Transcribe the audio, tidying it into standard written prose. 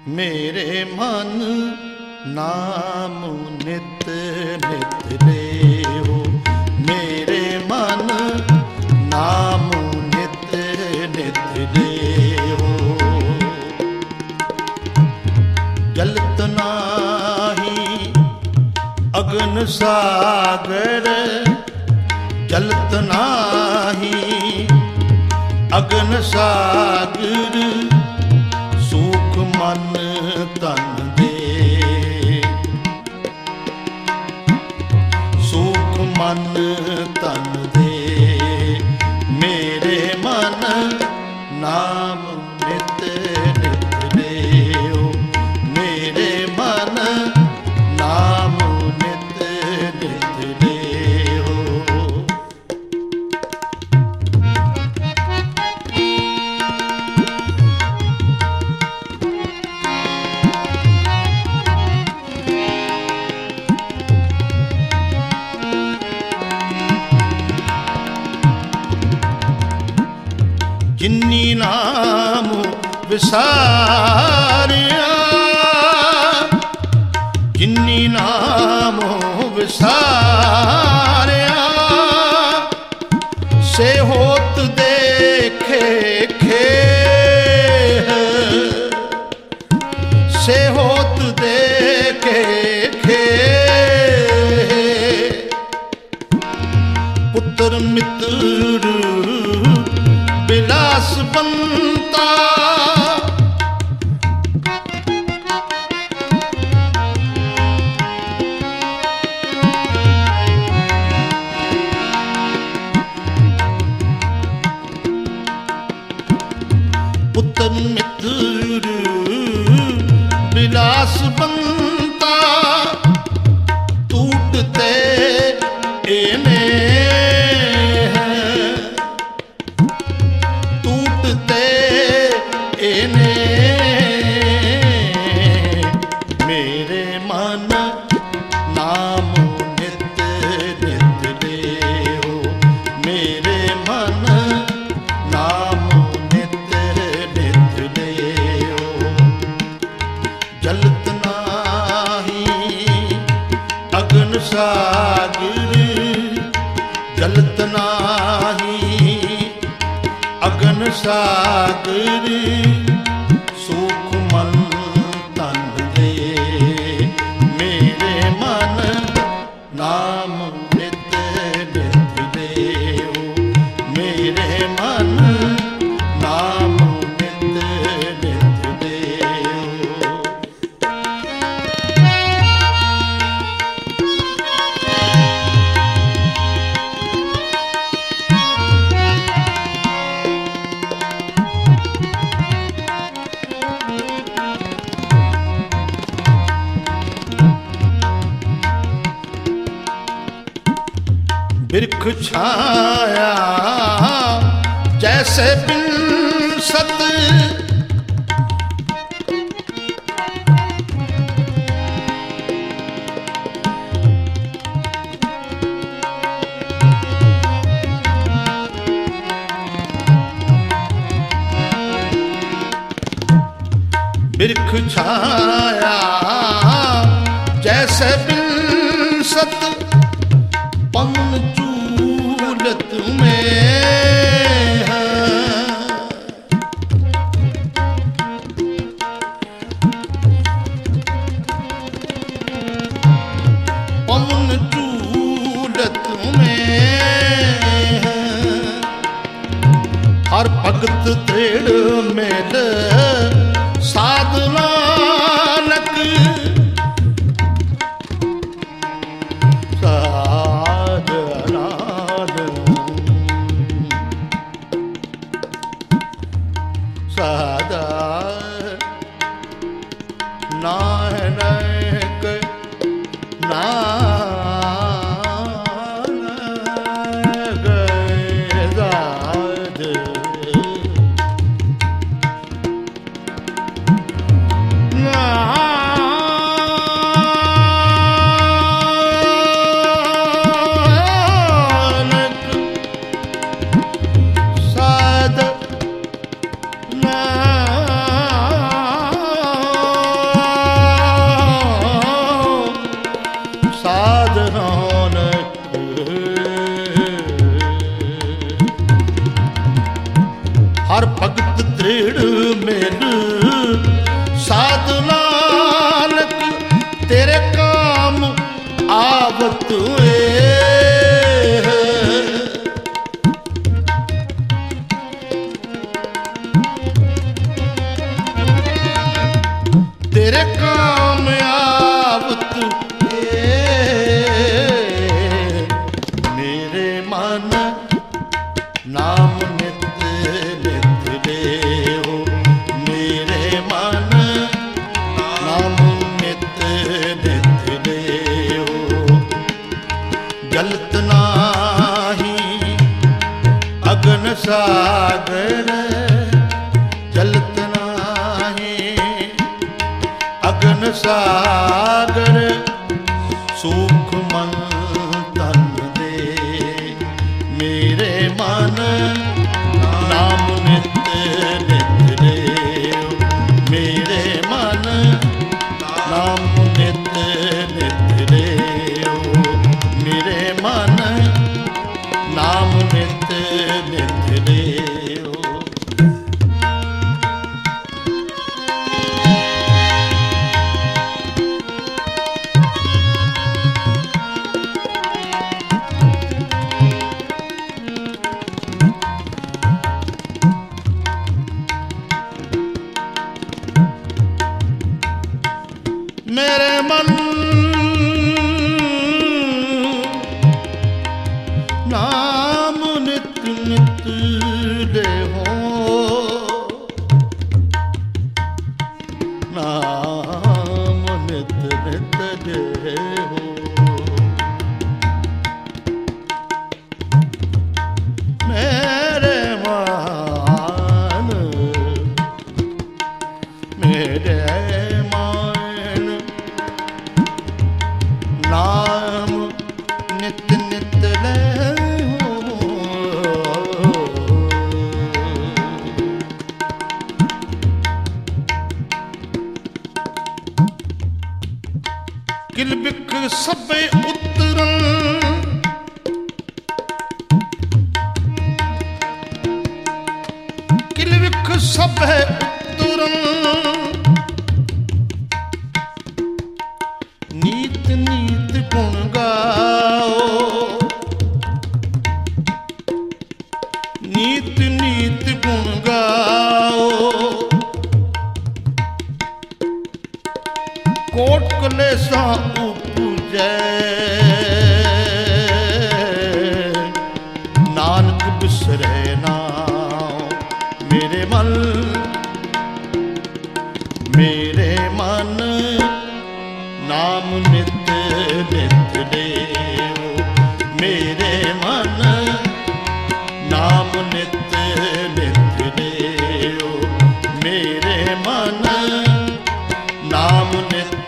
मेरे मन नाम नित नित लेओ। मेरे मन नाम नित नित लेओ। जलत नाही अगन सागर, जलत नाही अगन सागर। सुख मन तन दे, सुख मन तन दे। मेरे मन नाम नित नित लेओ। मेरे मन नाम नित नित लेओ। जिन्नी नाम विसारिया, जिन्नी नाम विसारिया। से होत देखे खे, से होत देखे खे। पुत्र मित्र बिलास बनता, पुत्र मित्र बिलास बनता। टूटते एने एने। मेरे मन नाम नित नित लेओ। मेरे मन नाम नित नित लेओ। जलत नाही अगन सागर, जलत नाही अगन सागर। सुख मन तन दे। मेरे मन नाम नित नित लेओ। मेरे मन नाम नित नित लेओ। बिरख छाया जैसे बिनसत, बिरख छाया जैसे बिनसत। पवन चूलत में है, पवन चूलत में है। हर भगत दृढ़ मेल साधनानक, आवत तेरे काम आवत मेरे मन नाम नित नित ले हो मेरे मन नाम नित नित ले हो जलत नाही अगन सागर जलत नाही अगन सागर सुख मन तन दे मेरे मन नाम नित नित ले मेरे मन नाम नित नित ले मेरे मन नाम नित नित ले मेरे मन नाम नित नित ले हो नाम नित नित ले हो मेरे मान मेरे नाम नित नित ले हो किलबिक सबे उतरन किलबिक सबे उतरन नीत नीत गुण गाओ नीत नीत गुण गाओ कोट कलेसा उपजै नानक बिसरे नाम मेरे मन नाम नित नित ले मेरे मन नाम नित नित ले मेरे मन नाम नित